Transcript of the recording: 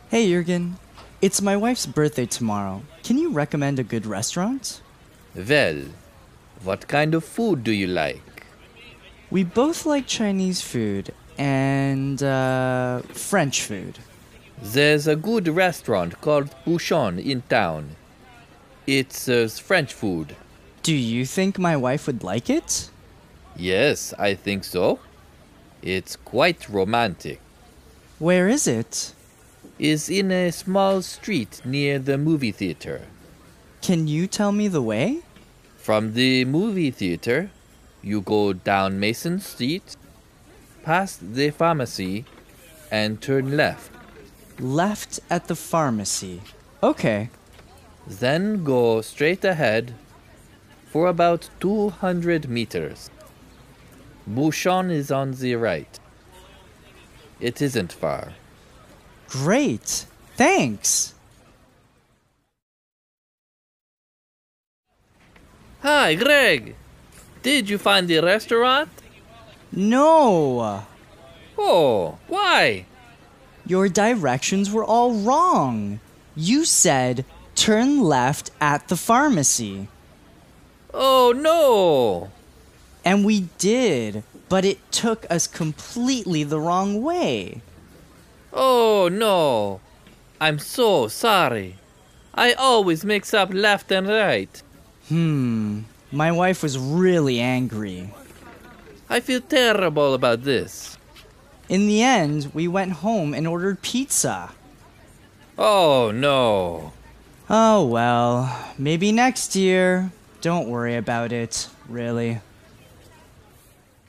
Hey Jürgen, it's my wife's birthday tomorrow. Can you recommend a good restaurant? Well, what kind of food do you like? We both like Chinese food and French food. There's a good restaurant called Bouchon in town. It serves French food. Do you think my wife would like it? Yes, I think so. It's quite romantic. Where is it? Is in a small street near the movie theater. Can you tell me the way? From the movie theater, you go down Mason Street, past the pharmacy, and turn left. Left at the pharmacy. Okay. Then go straight ahead for about 200 meters. Bouchon is on the right. It isn't far. Great. Thanks. Hi, Greg. Did you find the restaurant? No. Oh, why? Your directions were all wrong. You said turn left at the pharmacy. Oh, no. And we did, but it took us completely the wrong way. Oh, no. I'm so sorry. I always mix up left and right. My wife was really angry. I feel terrible about this. In the end, we went home and ordered pizza. Oh, no. Oh well, maybe next year. Don't worry about it, really.